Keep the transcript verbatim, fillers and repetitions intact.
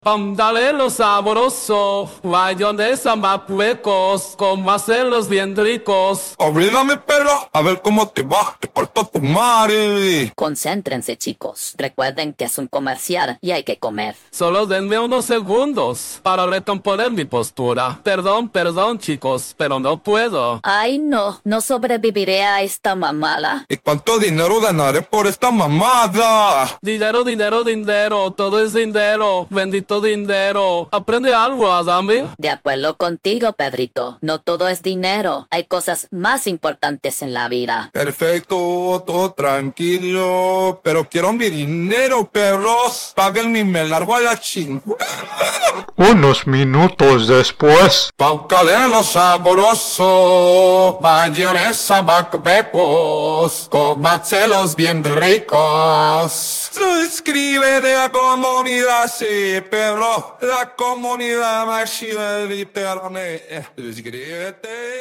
Los sabrosos, mayonesa más huecos, con hacerlos bien ricos. Oblígame, perro, a ver cómo te va. Te corto tu madre. Concéntrense, chicos. Recuerden que es un comercial y hay que comer. Solo denme unos segundos para recomponer mi postura. Perdón, perdón, chicos, pero no puedo. Ay, no, no sobreviviré a esta mamada. ¿Y cuánto dinero ganaré por esta mamada? Dinero, dinero, dinero, todo es dinero, bendito dinero. ¿Aprende algo, Adami? De acuerdo contigo, Pedrito. No todo es dinero. Hay cosas más importantes en la vida. Perfecto, todo tranquilo. Pero quiero mi dinero, perros. Páguenme y me largo a la chingada. Unos minutos después. Paucalelo sabroso, mayonesa macbecos, comácelos bien ricos. Suscríbete a la comunidad, sí, perro, la comunidad más chida del internet. Suscríbete.